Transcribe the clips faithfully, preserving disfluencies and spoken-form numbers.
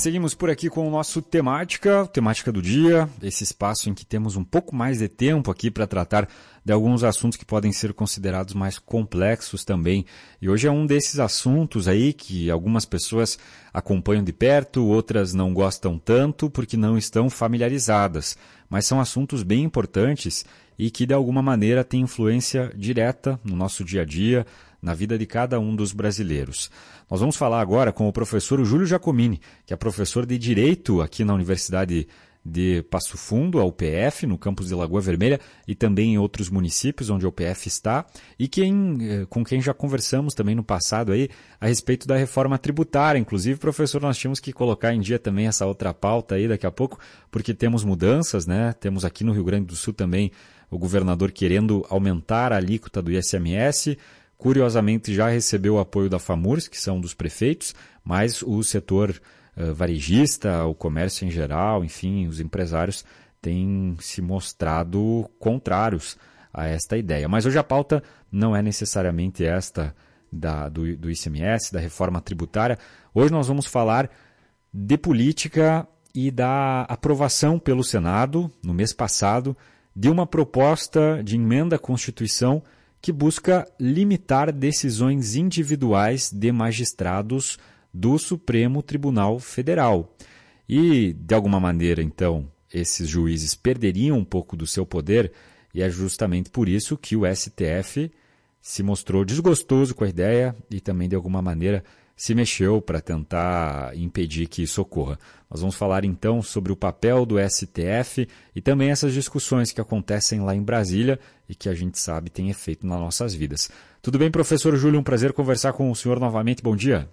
seguimos por aqui com o nosso Temática, Temática do Dia, esse espaço em que temos um pouco mais de tempo aqui para tratar de alguns assuntos que podem ser considerados mais complexos também. E hoje é um desses assuntos aí que algumas pessoas acompanham de perto, outras não gostam tanto porque não estão familiarizadas. Mas são assuntos bem importantes e que de alguma maneira têm influência direta no nosso dia a dia, na vida de cada um dos brasileiros. Nós vamos falar agora com o professor Júlio Giacomini, que é professor de Direito aqui na Universidade de Passo Fundo, a U P F, no campus de Lagoa Vermelha, e também em outros municípios onde a U P F está, e quem, com quem já conversamos também no passado aí, a respeito da reforma tributária. Inclusive, professor, nós tínhamos que colocar em dia também essa outra pauta aí daqui a pouco, porque temos mudanças, né? Temos aqui no Rio Grande do Sul também o governador querendo aumentar a alíquota do I C M S. Curiosamente, já recebeu o apoio da FAMURS, que são dos prefeitos, mas o setor uh, varejista, o comércio em geral, enfim, os empresários têm se mostrado contrários a esta ideia. Mas hoje a pauta não é necessariamente esta da, do, do I C M S, da reforma tributária. Hoje nós vamos falar de política e da aprovação pelo Senado, no mês passado, de uma proposta de emenda à Constituição que busca limitar decisões individuais de magistrados do Supremo Tribunal Federal. E, de alguma maneira, então, esses juízes perderiam um pouco do seu poder, e é justamente por isso que o S T F se mostrou desgostoso com a ideia e também, de alguma maneira, se mexeu para tentar impedir que isso ocorra. Nós vamos falar então sobre o papel do S T F e também essas discussões que acontecem lá em Brasília e que a gente sabe tem efeito nas nossas vidas. Tudo bem, professor Júlio? Um prazer conversar com o senhor novamente. Bom dia.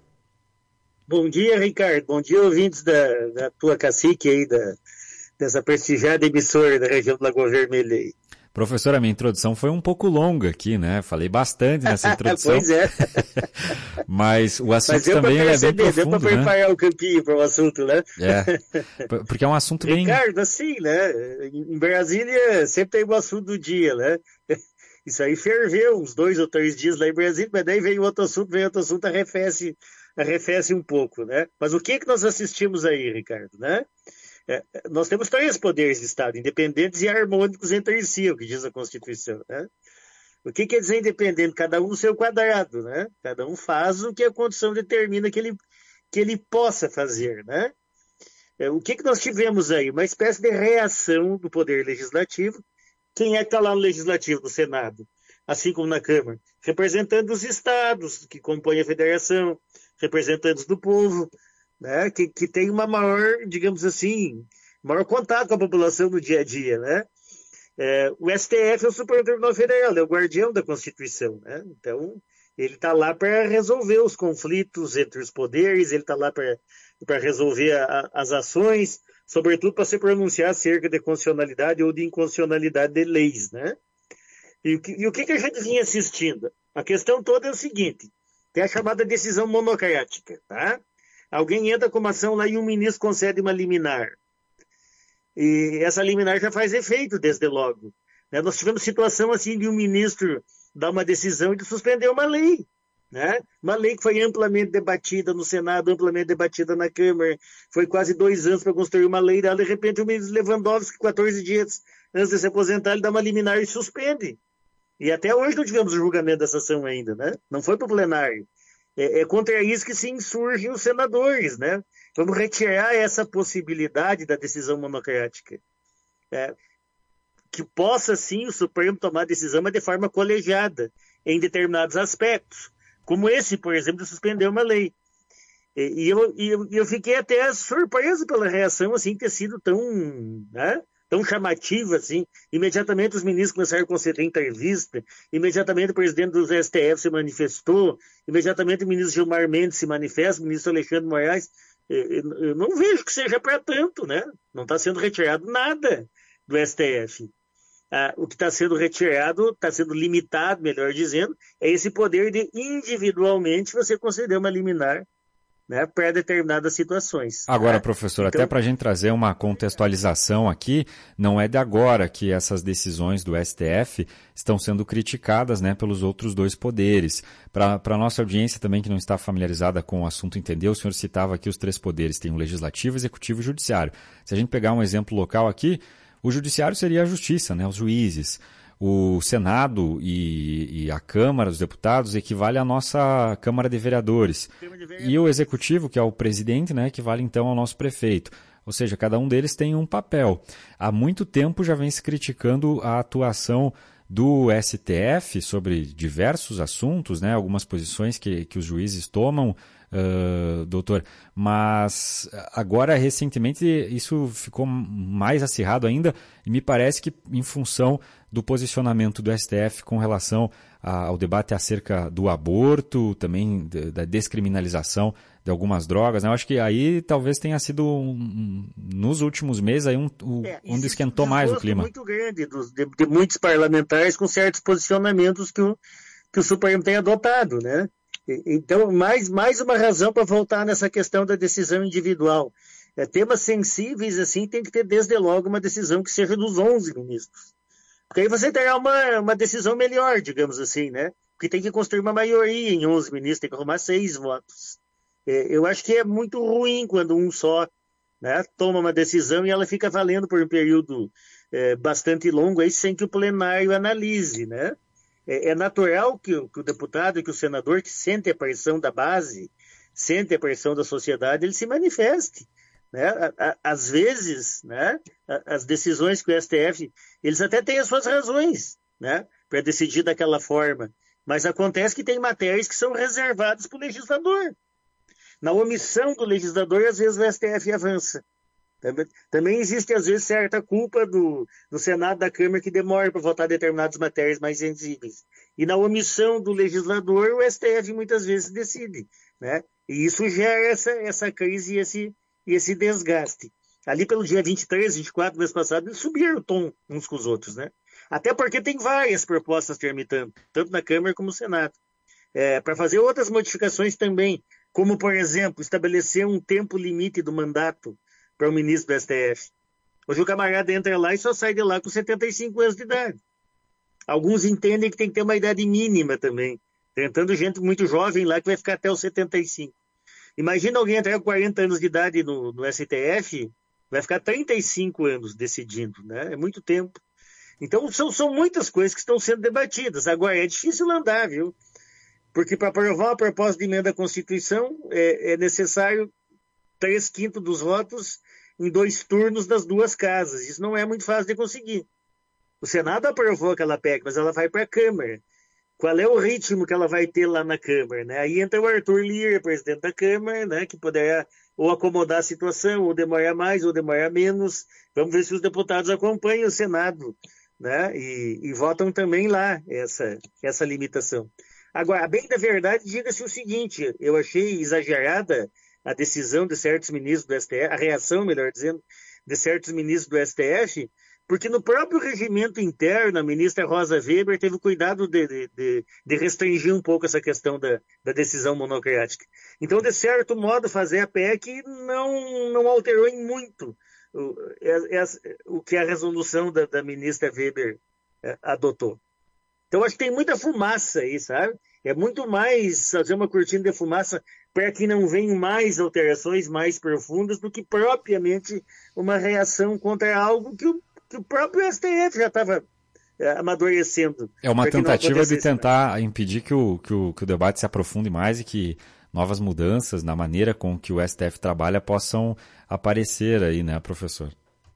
Bom dia, Ricardo. Bom dia, ouvintes da, da tua cacique aí, da, dessa prestigiada emissora da região do Lagoa Vermelha aí. Professor, a minha introdução foi um pouco longa aqui, né? Falei bastante nessa introdução. Pois é. Mas o assunto Mas deu também pra perceber, é bem profundo, deu pra preparar, né, o campinho para o assunto, né? É, porque é um assunto bem... Ricardo, assim, né? Em Brasília sempre tem o assunto do dia, né? Isso aí ferveu uns dois ou três dias lá em Brasília, mas daí veio outro assunto, veio outro assunto, arrefece, arrefece um pouco, né? Mas o que que nós assistimos aí, Ricardo, né? É, nós temos três poderes de Estado, independentes e harmônicos entre si, o que diz a Constituição, né? O que quer dizer independente? Cada um no seu quadrado, né? Cada um faz o que a Constituição determina que ele, que ele possa fazer, né? É, o que que nós tivemos aí? Uma espécie de reação do Poder Legislativo. Quem é que está lá no Legislativo, no Senado? Assim como na Câmara? Representantes dos estados que compõem a federação, representantes do povo, né, que, que tem uma maior, digamos assim, maior contato com a população no dia a dia, né? É, o S T F é o Supremo Tribunal Federal, é o guardião da Constituição, né? Então, ele está lá para resolver os conflitos entre os poderes, ele está lá para resolver a, as ações, sobretudo para se pronunciar acerca de constitucionalidade ou de inconstitucionalidade de leis, né? E, e o que, que a gente vinha assistindo? A questão toda é o seguinte, tem a chamada decisão monocrática, tá? Alguém entra com uma ação lá e um ministro concede uma liminar. E essa liminar já faz efeito desde logo. Né? Nós tivemos situação assim de um ministro dar uma decisão de suspender uma lei. Né? Uma lei que foi amplamente debatida no Senado, amplamente debatida na Câmara. Foi quase dois anos para construir uma lei. De repente o ministro Lewandowski, quatorze dias antes de se aposentar, ele dá uma liminar e suspende. E até hoje não tivemos o julgamento dessa ação ainda. Né? Não foi para o plenário. É, é contra isso que se insurgem os senadores, né? Vamos retirar essa possibilidade da decisão monocrática. É, que possa, sim, o Supremo tomar decisão, mas de forma colegiada, em determinados aspectos. Como esse, por exemplo, de suspender uma lei. E, e, eu, e eu, eu fiquei até surpreso pela reação, assim, ter sido tão, né, tão chamativa, assim. Imediatamente os ministros começaram a conceder entrevista, imediatamente o presidente do S T F se manifestou, imediatamente o ministro Gilmar Mendes se manifesta, o ministro Alexandre Moraes. Eu não vejo que seja para tanto, né? Não está sendo retirado nada do S T F. Ah, o que está sendo retirado, está sendo limitado, melhor dizendo, é esse poder de individualmente você conceder uma liminar, né, para determinadas situações. Agora, né? professor, então, até para a gente trazer uma contextualização aqui, não é de agora que essas decisões do S T F estão sendo criticadas, né, pelos outros dois poderes. Para a nossa audiência também que não está familiarizada com o assunto entender, o senhor citava aqui os três poderes, tem o legislativo, executivo e judiciário. Se a gente pegar um exemplo local aqui, o judiciário seria a justiça, né, os juízes. O Senado e, e a Câmara dos Deputados equivale à nossa Câmara de Vereadores. E o Executivo, que é o presidente, né, equivale então ao nosso prefeito. Ou seja, cada um deles tem um papel. Há muito tempo já vem se criticando a atuação do S T F sobre diversos assuntos, né, algumas posições que, que os juízes tomam, uh, doutor, mas agora recentemente isso ficou mais acirrado ainda e me parece que em função do posicionamento do S T F com relação a, ao debate acerca do aborto, também de, da descriminalização de algumas drogas, né? Eu acho que aí talvez tenha sido, um, nos últimos meses, aí um, um, é, onde esquentou mais o clima. muito grande dos, de, de muitos parlamentares com certos posicionamentos que o, que o Supremo tem adotado, né? E, então, mais, mais uma razão para voltar nessa questão da decisão individual. É, temas sensíveis, assim, tem que ter desde logo uma decisão que seja dos onze ministros. Porque aí você terá uma, uma decisão melhor, digamos assim, né? Porque tem que construir uma maioria em onze ministros, tem que arrumar seis votos. É, eu acho que é muito ruim quando um só, né, toma uma decisão e ela fica valendo por um período é, bastante longo, aí sem que o plenário analise, né? É, é natural que, que o deputado, que o senador, que sente a pressão da base, sente a pressão da sociedade, ele se manifeste. Né? Às vezes, né, as decisões que o S T F, eles até têm as suas razões, né, para decidir daquela forma, mas acontece que tem matérias que são reservadas para o legislador. Na omissão do legislador, às vezes o S T F avança. Também, também existe, às vezes, certa culpa do, do Senado, da Câmara, que demora para votar determinadas matérias mais sensíveis. E na omissão do legislador, o S T F muitas vezes decide. Né? E isso gera essa, essa crise e esse, e esse desgaste. Ali pelo dia vinte e três, vinte e quatro do mês passado, eles subiram o tom uns com os outros. Né? Até porque tem várias propostas tramitando, tanto na Câmara como no Senado. É, para fazer outras modificações também, como, por exemplo, estabelecer um tempo limite do mandato para o ministro do S T F. Hoje o camarada entra lá e só sai de lá com setenta e cinco anos de idade. Alguns entendem que tem que ter uma idade mínima também. Tentando gente muito jovem lá que vai ficar até os setenta e cinco. Imagina alguém entrar com quarenta anos de idade no, no S T F, vai ficar trinta e cinco anos decidindo, né? É muito tempo. Então são, são muitas coisas que estão sendo debatidas. Agora, é difícil andar, viu? Porque para aprovar uma proposta de emenda à Constituição é, é necessário três quintos dos votos em dois turnos das duas casas. Isso não é muito fácil de conseguir. O Senado aprovou aquela P E C, mas ela vai para a Câmara. Qual é o ritmo que ela vai ter lá na Câmara? Né? Aí entra o Arthur Lira, presidente da Câmara, né, que poderá ou acomodar a situação, ou demorar mais, ou demorar menos. Vamos ver se os deputados acompanham o Senado, né, e, e votam também lá essa, essa limitação. Agora, a bem da verdade, diga-se o seguinte, eu achei exagerada a decisão de certos ministros do S T F, a reação, melhor dizendo, de certos ministros do S T F, porque no próprio regimento interno, a ministra Rosa Weber teve cuidado de, de, de restringir um pouco essa questão da, da decisão monocrática. Então, de certo modo, fazer a P E C não, não alterou em muito o, é, é, o que a resolução da, da ministra Weber é, adotou. Então, acho que tem muita fumaça aí, sabe? É muito mais fazer uma cortina de fumaça para que não venham mais alterações mais profundas do que propriamente uma reação contra algo que o, que o próprio S T F já estava é, amadurecendo. É uma tentativa de tentar mais. impedir que o, que, o, que o debate se aprofunde mais e que novas mudanças na maneira com que o S T F trabalha possam aparecer aí, né, professor?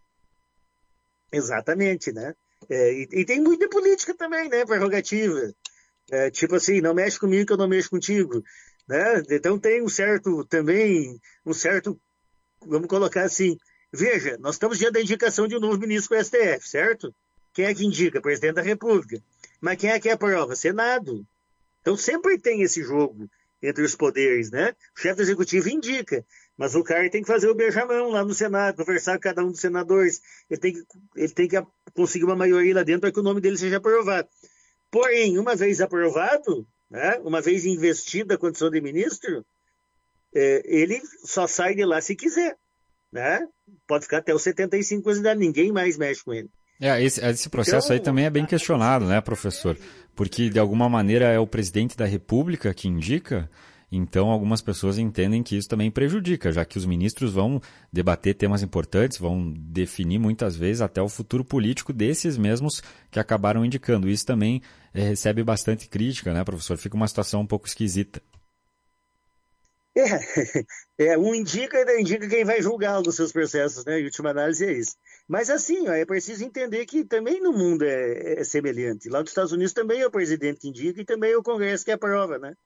Exatamente, né? É, e, e tem muita política também, né? Prerrogativa. É, tipo assim, não mexe comigo que eu não mexo contigo. Né? Então tem um certo, também, um certo, vamos colocar assim, veja, nós estamos diante da indicação de um novo ministro do S T F, certo? Quem é que indica? Presidente da República. Mas quem é que aprova? Senado. Então sempre tem esse jogo entre os poderes, né? O chefe do executivo indica, mas o cara tem que fazer o beijamão lá no Senado, conversar com cada um dos senadores, ele tem que, ele tem que conseguir uma maioria lá dentro para que o nome dele seja aprovado. Porém, uma vez aprovado, né, uma vez investida a condição de ministro, é, ele só sai de lá se quiser, né? Pode ficar até os setenta e cinco anos de idade, ninguém mais mexe com ele. É, esse, esse processo Então, aí também é bem questionado, né, professor? Porque, de alguma maneira, é o presidente da República que indica, então algumas pessoas entendem que isso também prejudica, já que os ministros vão debater temas importantes, vão definir muitas vezes até o futuro político desses mesmos que acabaram indicando. Isso também é, recebe bastante crítica, né, professor? Fica uma situação um pouco esquisita. É, é, um indica e indica quem vai julgá-lo nos seus processos, né? Em última análise é isso. Mas assim, ó, é preciso entender que também no mundo é, é semelhante. Lá nos Estados Unidos também é o presidente que indica e também é o Congresso que aprova, né?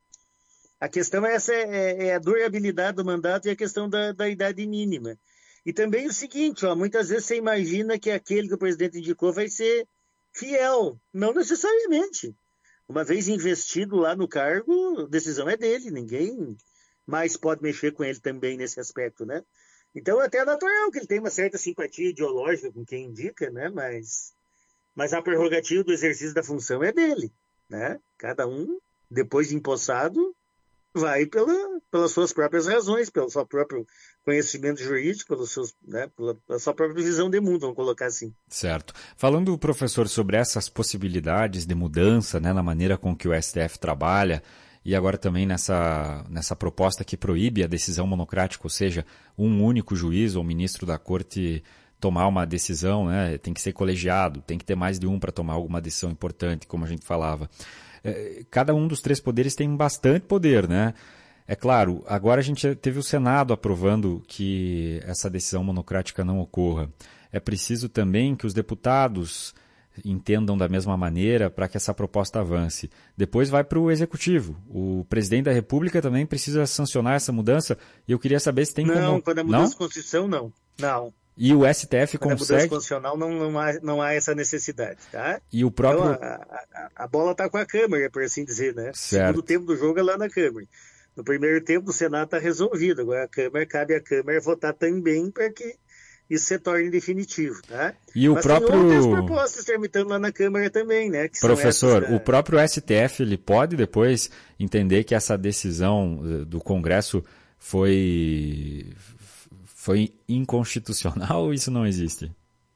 A questão é essa, é, é a durabilidade do mandato e a questão da, da idade mínima. E também o seguinte, ó, muitas vezes você imagina que aquele que o presidente indicou vai ser fiel. Não necessariamente. Uma vez investido lá no cargo, a decisão é dele, ninguém mais pode mexer com ele também nesse aspecto, né? Então, até é natural que ele tenha uma certa simpatia ideológica com quem indica, né? Mas, mas a prerrogativa do exercício da função é dele, né? Cada um, depois de empossado, vai pela, pelas suas próprias razões, pelo seu próprio conhecimento jurídico, pelos seus, né? pela, pela sua própria visão de mundo, vamos colocar assim. Certo. Falando, professor, sobre essas possibilidades de mudança, né, na maneira com que o S T F trabalha, e agora também nessa, nessa proposta que proíbe a decisão monocrática, ou seja, um único juiz ou ministro da corte tomar uma decisão, né? Tem que ser colegiado, tem que ter mais de um para tomar alguma decisão importante, como a gente falava. Cada um dos três poderes tem bastante poder, né? É claro, agora a gente teve o Senado aprovando que essa decisão monocrática não ocorra. É preciso também que os deputados entendam da mesma maneira para que essa proposta avance. Depois vai para o Executivo. O presidente da República também precisa sancionar essa mudança e eu queria saber se tem não, como... Não, quando é mudança de Constituição, não. Não. E o S T F quando consegue... é mudança constitucional, não, não, há, não há essa necessidade, tá? E o próprio... Então, a, a, a bola está com a Câmara, por assim dizer, né? Certo. O segundo tempo do jogo é lá na Câmara. No primeiro tempo, o Senado está resolvido. Agora, a Câmara, cabe à Câmara votar também para que isso se torne definitivo, tá? E o Mas próprio... tem outras propostas tramitando lá na Câmara também, né? Que Professor, essas, o próprio S T F ele pode depois entender que essa decisão do Congresso foi, foi inconstitucional ou isso não existe?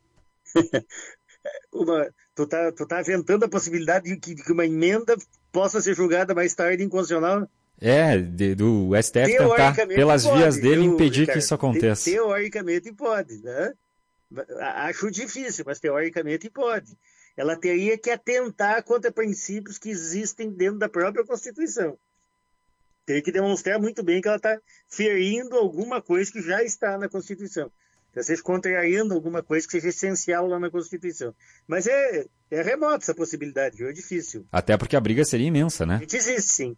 uma, tu tá, tu tá aventando a possibilidade de que, de que uma emenda possa ser julgada mais tarde inconstitucional? É, de, do S T F tentar, pelas pode, vias dele, viu, impedir Ricardo? que isso aconteça. Te, teoricamente pode, né? Acho difícil, mas teoricamente pode. Ela teria que atentar contra princípios que existem dentro da própria Constituição. Teria que demonstrar muito bem que ela está ferindo alguma coisa que já está na Constituição. Ou seja, contrariando alguma coisa que seja essencial lá na Constituição. Mas é, é remota essa possibilidade, viu? É difícil. Até porque a briga seria imensa, né? Existe, sim.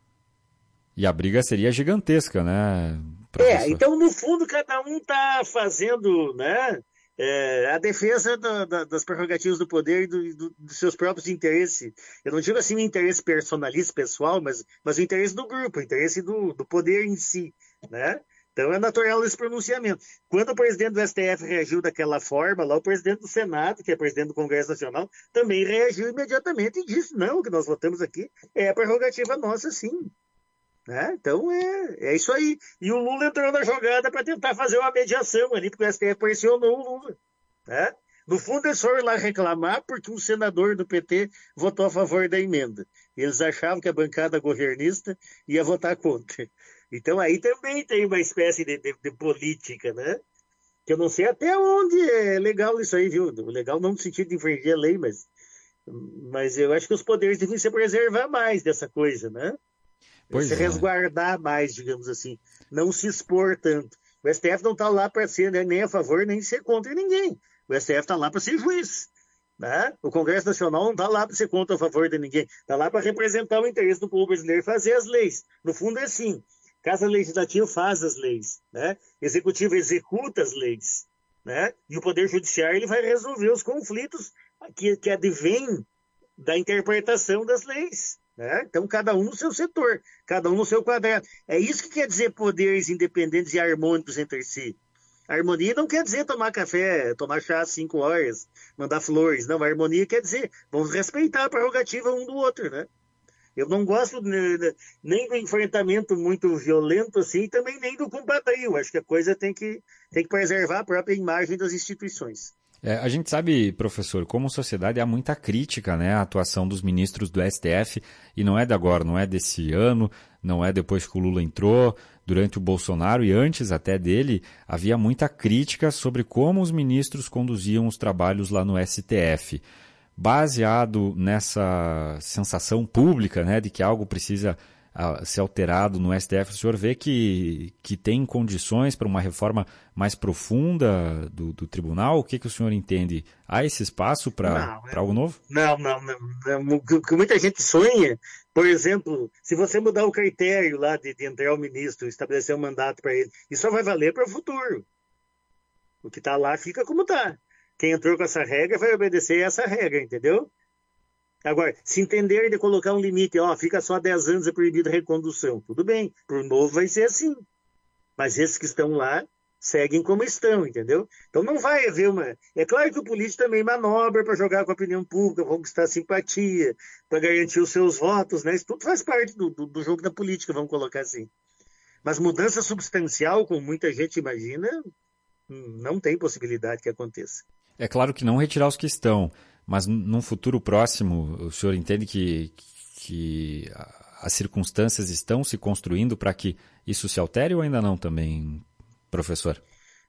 E a briga seria gigantesca, né, professor? É, então, no fundo, cada um está fazendo, né, é, a defesa da, da, das prerrogativas do poder e do, do, dos seus próprios interesses. Eu não digo assim o interesse personalista, pessoal, mas, mas o interesse do grupo, o interesse do, do poder em si, né? Então é natural esse pronunciamento. Quando o presidente do S T F reagiu daquela forma, lá o presidente do Senado, que é presidente do Congresso Nacional, também reagiu imediatamente e disse, não, o que nós votamos aqui é a prerrogativa nossa, sim. Né? Então é, é isso aí. E o Lula entrou na jogada para tentar fazer uma mediação ali, porque o S T F pressionou o Lula. Né? No fundo, eles foram lá reclamar porque um senador do P T votou a favor da emenda. Eles achavam que a bancada governista ia votar contra. Então aí também tem uma espécie de, de, de política, né? Que eu não sei até onde é legal isso aí, viu? Legal não no sentido de infringir a lei, mas, mas eu acho que os poderes devem se preservar mais dessa coisa, né? Pois se é. resguardar mais, digamos assim, não se expor tanto. O S T F não está lá para ser, né, nem a favor, nem ser contra ninguém. O S T F está lá para ser juiz. Né? O Congresso Nacional não está lá para ser contra ou a favor de ninguém. Está lá para representar o interesse do povo brasileiro e fazer as leis. No fundo é assim. Casa Legislativa faz as leis. Né? Executivo executa as leis. Né? E o Poder Judiciário ele vai resolver os conflitos que, que advêm da interpretação das leis. Né? Então, cada um no seu setor, cada um no seu quadrado. É isso que quer dizer poderes independentes e harmônicos entre si. A harmonia não quer dizer tomar café, tomar chá às cinco horas, mandar flores. Não, a harmonia quer dizer vamos respeitar a prerrogativa um do outro. Né? Eu não gosto nem do enfrentamento muito violento assim, e também nem do compadrio. Acho que a coisa tem que, tem que preservar a própria imagem das instituições. É, a gente sabe, professor, como sociedade há muita crítica, né, à atuação dos ministros do S T F, e não é de agora, não é desse ano, não é depois que o Lula entrou, durante o Bolsonaro e antes até dele, havia muita crítica sobre como os ministros conduziam os trabalhos lá no S T F. Baseado nessa sensação pública, né, de que algo precisa uh, ser alterado no S T F, o senhor vê que, que tem condições para uma reforma mais profunda do, do tribunal? O que, que o senhor entende? Há esse espaço para é, algo novo? Não, não, não, não. O que muita gente sonha, por exemplo, se você mudar o critério lá de, de entrar o ministro, estabelecer um mandato para ele, isso só vai valer para o futuro. O que está lá fica como está. Quem entrou com essa regra vai obedecer essa regra, entendeu? Agora, se entenderem de colocar um limite, ó, fica só dez anos é proibido a recondução, tudo bem, para o novo vai ser assim. Mas esses que estão lá seguem como estão, entendeu? Então não vai haver uma... É claro que o político também manobra para jogar com a opinião pública, para conquistar simpatia, para garantir os seus votos, né? Isso tudo faz parte do, do, do jogo da política, vamos colocar assim. Mas mudança substancial, como muita gente imagina, não tem possibilidade que aconteça. É claro que não retirar os que estão, mas num futuro próximo, o senhor entende que, que as circunstâncias estão se construindo para que isso se altere ou ainda não também, professor?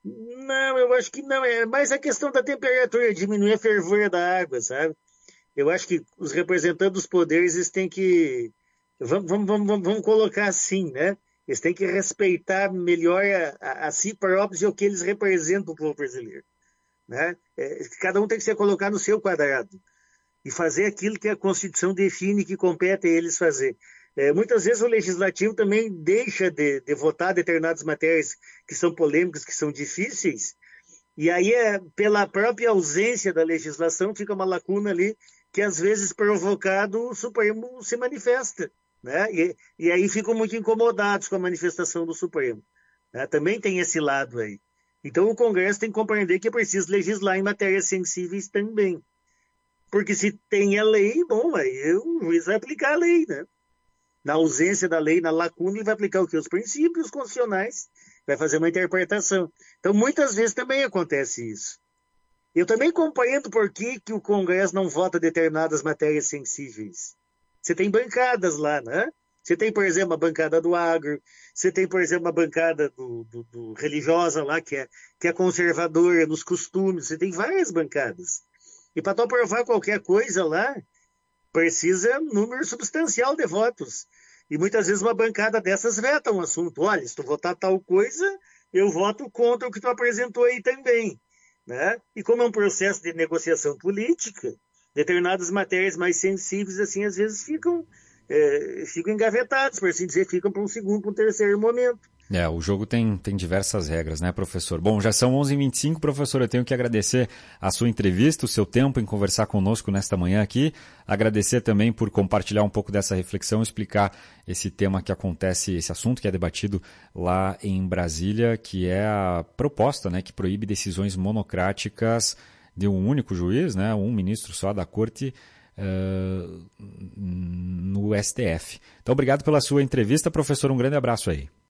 Não, eu acho que não. É mais a questão da temperatura, diminuir a fervura da água, sabe? Eu acho que os representantes dos poderes eles têm que... Vamos, vamos, vamos, vamos colocar assim, né? Eles têm que respeitar melhor a, a, a si próprios e o que eles representam o povo brasileiro. Né? É, cada um tem que se colocar no seu quadrado e fazer aquilo que a Constituição define que compete a eles fazer. É, muitas vezes o Legislativo também deixa de, de votar determinadas matérias que são polêmicas, que são difíceis, e aí é, pela própria ausência da legislação fica uma lacuna ali que às vezes provocado o Supremo se manifesta, né? e, e aí ficam muito incomodados com a manifestação do Supremo, né? Também tem esse lado aí. Então o Congresso tem que compreender que é preciso legislar em matérias sensíveis também. Porque se tem a lei, bom, aí o juiz vai aplicar a lei, né? Na ausência da lei, na lacuna, ele vai aplicar o quê? Os princípios constitucionais, vai fazer uma interpretação. Então muitas vezes também acontece isso. Eu também compreendo por que, que o Congresso não vota determinadas matérias sensíveis. Você tem bancadas lá, né? Você tem, por exemplo, a bancada do agro, você tem, por exemplo, a bancada do, do, do religiosa lá, que é, que é conservadora nos costumes, você tem várias bancadas. E para tu aprovar qualquer coisa lá, precisa um número substancial de votos. E muitas vezes uma bancada dessas veta um assunto. Olha, se tu votar tal coisa, eu voto contra o que tu apresentou aí também. Né? E como é um processo de negociação política, determinadas matérias mais sensíveis, assim, às vezes ficam... É, ficam engavetados, por assim dizer, ficam para um segundo, para um terceiro momento. É, o jogo tem, tem diversas regras, né, professor? Bom, já são onze e vinte e cinco, professor, eu tenho que agradecer a sua entrevista, o seu tempo em conversar conosco nesta manhã aqui, agradecer também por compartilhar um pouco dessa reflexão, explicar esse tema que acontece, esse assunto que é debatido lá em Brasília, que é a proposta, né, que proíbe decisões monocráticas de um único juiz, né, um ministro só da Corte, Uh, no S T F. Então, obrigado pela sua entrevista, professor. Um grande abraço aí.